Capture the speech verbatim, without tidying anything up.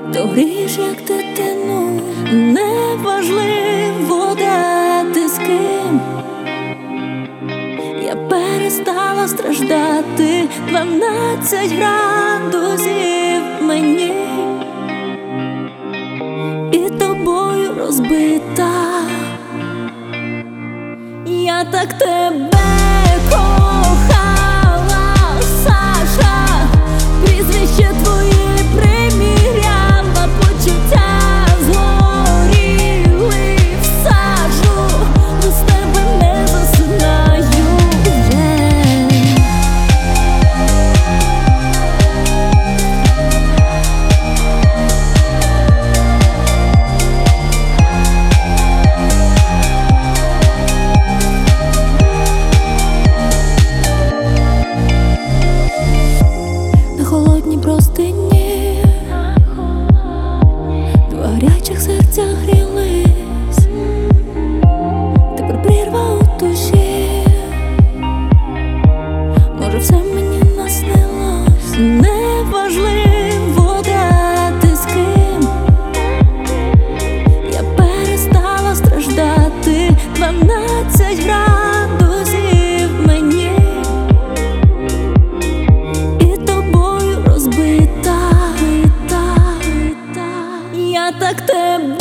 то грієш, як дитину. Неважливо, де ти з ким. Я перестала страждати. Дванадцять градусів мені, і тобою розбита. Я так тебе кохала, Саша, прізвище твоє приміряла, почуття згоріли в сажу, без тебе не засинаю вже. Холодні простині, два гарячих серця грілись, тепер прірва у душі. Може, все мені наснилось. Неважливо, де ти з ким. Я перестала страждати. Дванадцять градусів мені, розбита. Я так тебе